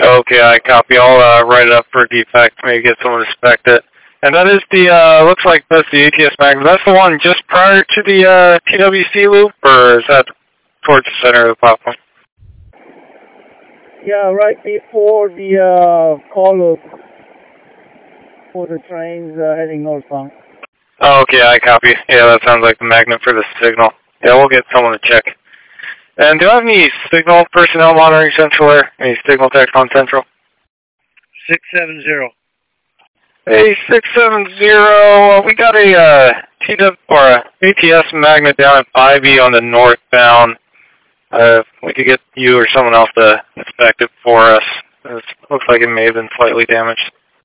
Okay, I copy. I'll write it up for defect, maybe get someone to inspect it. And that is the, looks like that's the ATS magnet. That's the one just prior to the TWC loop, or is that towards the center of the platform? Yeah, right before the call loop for the trains heading northbound. Oh, okay, I copy. Yeah, that sounds like the magnet for the signal. Yeah, we'll get someone to check. And do I have any signal personnel monitoring Central Air? Any signal text on Central? 670. Hey, 670, we got a TW or a ATS magnet down at 5E on the northbound. We could get you or someone else to inspect it for us. It looks like it may have been slightly damaged.